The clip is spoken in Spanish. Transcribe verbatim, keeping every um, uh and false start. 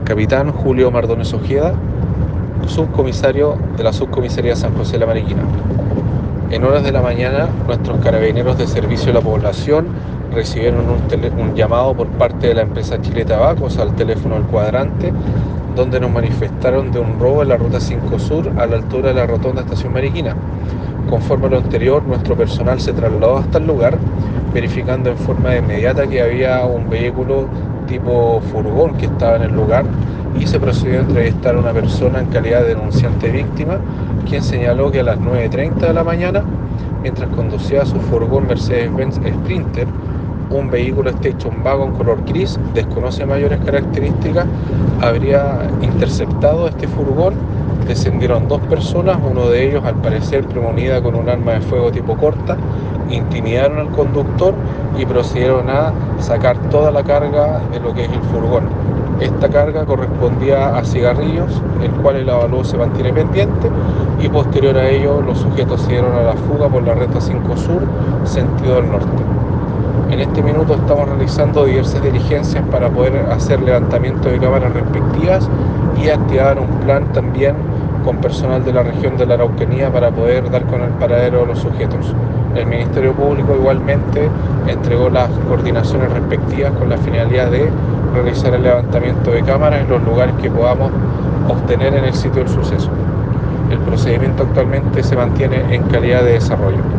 Capitán Julio Mardones Ojeda, subcomisario de la Subcomisaría San José de la Mariquina. En horas de la mañana, nuestros carabineros de servicio a la población recibieron un, tele, un llamado por parte de la empresa Chile Tabacos al teléfono del cuadrante, donde nos manifestaron de un robo en la ruta cinco Sur a la altura de la rotonda Estación Mariquina. Conforme a lo anterior, nuestro personal se trasladó hasta el lugar, verificando en forma inmediata que había un vehículo tipo furgón que estaba en el lugar, y se procedió a entrevistar a una persona en calidad de denunciante víctima, quien señaló que a las nueve y treinta de la mañana, mientras conducía su furgón Mercedes-Benz Sprinter, un vehículo Station Wagon color gris, desconoce mayores características, habría interceptado este furgón. Descendieron dos personas, uno de ellos al parecer premonida con un arma de fuego tipo corta, intimidaron al conductor y procedieron a sacar toda la carga de lo que es el furgón. Esta carga correspondía a cigarrillos, el cual el avalúo se mantiene pendiente, y posterior a ello los sujetos se dieron a la fuga por la ruta cinco Sur, sentido del norte. En este minuto estamos realizando diversas diligencias para poder hacer levantamiento de cámaras respectivas y activar un plan también con personal de la región de la Araucanía para poder dar con el paradero de los sujetos. El Ministerio Público igualmente entregó las coordinaciones respectivas con la finalidad de realizar el levantamiento de cámaras en los lugares que podamos obtener en el sitio del suceso. El procedimiento actualmente se mantiene en calidad de desarrollo.